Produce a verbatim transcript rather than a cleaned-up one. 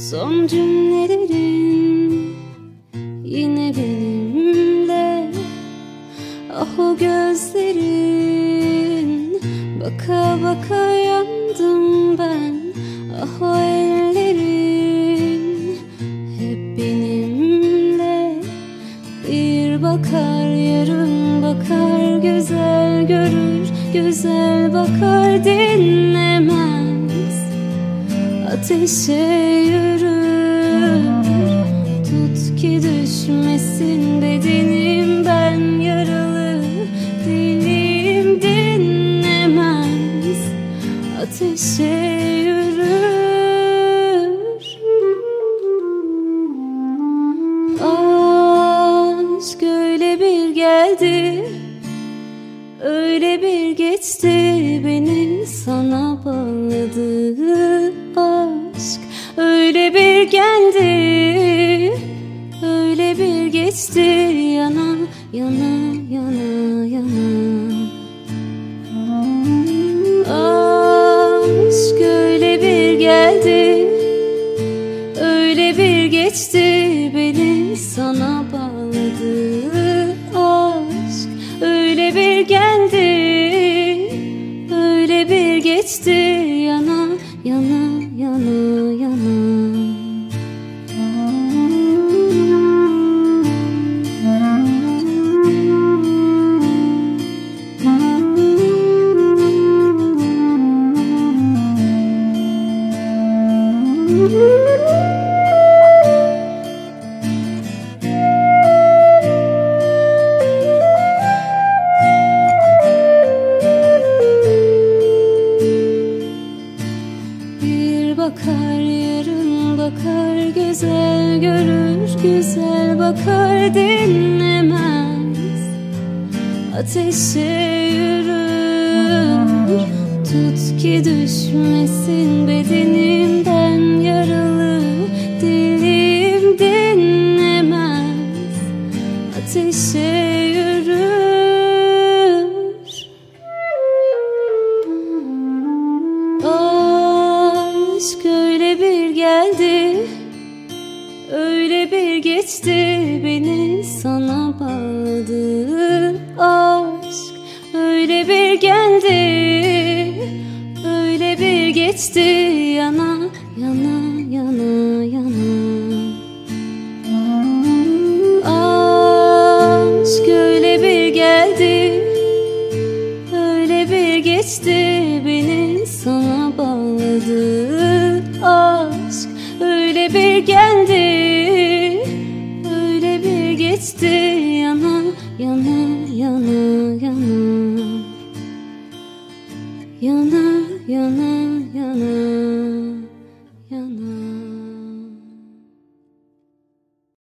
Son cümlelerin yine benimle. Ah o gözlerin, baka baka yandım ben. Ah o ellerin hep benimle. Bir bakar yarım bakar, güzel görür güzel bakar, dinlemez. Ateşe yürür, tut ki düşmesin bedenim, ben yaralı dilim dinlemez. Ateşe yürür. Aşk öyle bir geldi, öyle bir geçti, beni sana bağladı. Aşk öyle bir geldi, öyle bir geçti, yana yana yana yana. Aşk öyle bir geldi, öyle bir geçti, beni sana bağladı. Aşk öyle bir geldi, öyle bir geçti, yana yana yana yana. Bir bakar yarım bakar, güzel görür güzel bakar, dinlemez. Ateşe yürür, tut ki düşmesin bedenim, ben yaralı dilim dinlemez. Ateşe yürür. Aşk öyle bir geldi, öyle bir geçti, beni sana bağladı. Aşk öyle bir geldi, öyle bir geçti, yana yana yana yana. Aşk öyle bir geldi, öyle bir geçti, beni sana bağladı. Aşk öyle bir geldi, öyle bir geçti, yana yana yana yana. Yana yana yana.